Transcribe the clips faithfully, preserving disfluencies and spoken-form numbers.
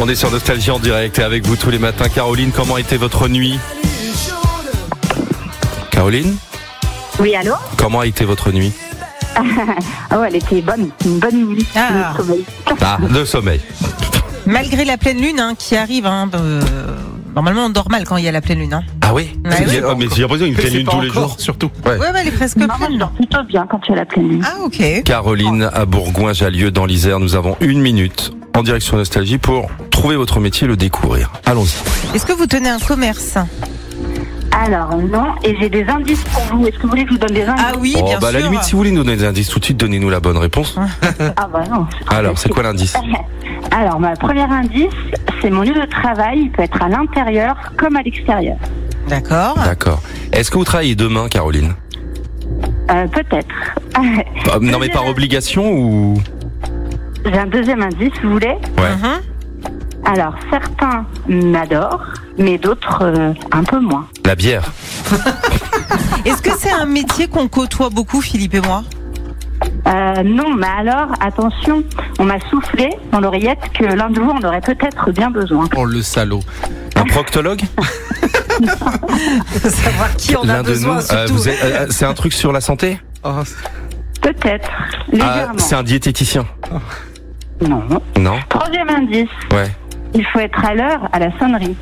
On est sur Nostalgie en direct et avec vous tous les matins. Caroline, comment était votre nuit? Caroline? Oui, allô? Comment a été votre nuit? Ah ouais, elle était bonne, une bonne nuit Ah. de sommeil. Ah, de sommeil. Malgré la pleine lune hein, qui arrive, hein, euh, normalement on dort mal quand il y a la pleine lune. Hein. Ah oui, Ouais, Il y a- ouais. oh, mais j'ai l'impression qu'il y a une pleine lune tous les encore, jours. surtout. Ouais. Ouais, ouais, elle est presque Non, moi, je pleine. dors plutôt bien quand tu as la pleine lune. Ah ok. Caroline à Bourgoin-Jallieu dans l'Isère. Nous avons une minute en direction Nostalgie pour trouver votre métier et le découvrir. Allons-y. Est-ce que vous tenez un commerce? Alors, non, et j'ai des indices pour vous. Est-ce que vous voulez que je vous donne des indices? Ah oui, Oh, bien bah, à sûr. la limite, si vous voulez nous donner des indices tout de suite, donnez-nous la bonne réponse. Ah bah non. Alors, c'est quoi l'indice? Alors, ma premier indice, c'est mon lieu de travail. Il peut être à l'intérieur comme à l'extérieur. D'accord. D'accord. Est-ce que vous travaillez demain, Caroline? Euh, peut-être. Bah, Non, mais par obligation ou... J'ai un deuxième indice, vous voulez? Ouais. Mhm. Alors, certains m'adorent, mais d'autres euh, un peu moins. La bière. Est-ce que c'est un métier qu'on côtoie beaucoup, Philippe et moi? Euh, non, mais alors, attention, on m'a soufflé dans l'oreillette que l'un de vous en aurait peut-être bien besoin. Oh, le salaud. Un proctologue? Faut savoir qui en a L'un de besoin, nous. Euh, surtout. vous êtes- euh, c'est un truc sur la santé? Oh, Peut-être, Ah, légèrement. c'est un diététicien. Non. Non? Troisième indice, Ouais. il faut être à l'heure à la sonnerie.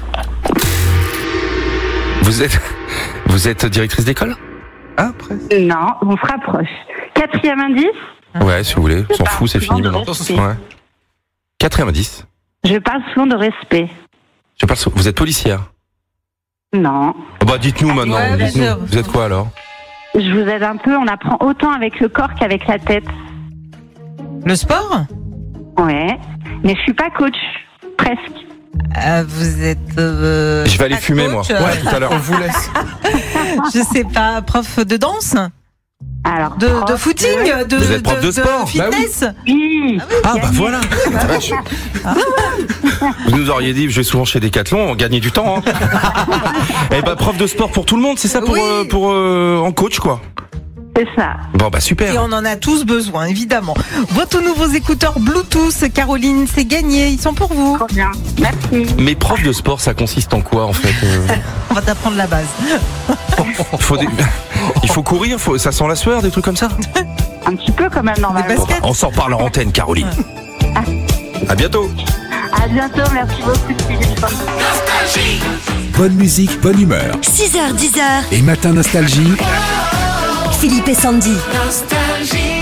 Vous êtes, vous êtes directrice d'école? ah, presque. Non, on se rapproche. Quatrième indice, Ouais, si vous voulez. On s'en pas. fout, c'est fini Non, maintenant. respect. Ouais. Quatrième indice. je parle souvent de respect. Je parle. Vous êtes policière? Non. Oh bah dites-nous maintenant. Ouais, bien dites-nous. sûr. Vous êtes quoi alors? Je vous aide un peu, on apprend autant avec le corps qu'avec la tête. Le sport? Ouais, mais je suis pas coach, presque. Euh, vous êtes. euh, Je vais aller pas fumer moi. coach, euh, Ouais, tout à l'heure. On vous laisse. Je sais pas, prof de danse, Alors, de, prof de footing, de, Vous êtes prof de sport? Bah fitness. Oui. Ah bah Gagné. voilà. La vache. Vous nous auriez dit, je vais souvent chez Decathlon, on gagnait du temps. Hein. Eh bah prof de sport pour tout le monde, c'est ça pour Oui. euh, pour euh, en coach quoi. C'est ça. Bon bah Et super. on en a tous besoin, évidemment. Vos tout nouveaux écouteurs Bluetooth, Caroline, c'est gagné. Ils sont pour vous. Trop bien. Merci. Mais prof de sport, ça consiste en quoi en fait? euh On va t'apprendre la base. Il faut des- il faut courir, faut... ça sent la sueur, des trucs comme ça. Un petit peu quand même, normalement. Des baskets. On s'en parle en antenne, Caroline. À bientôt. À bientôt, merci beaucoup. Philippe. Bonne musique, bonne humeur. six heures, dix heures, Et Matin Nostalgie. Philippe et Sandy. Nostalgie.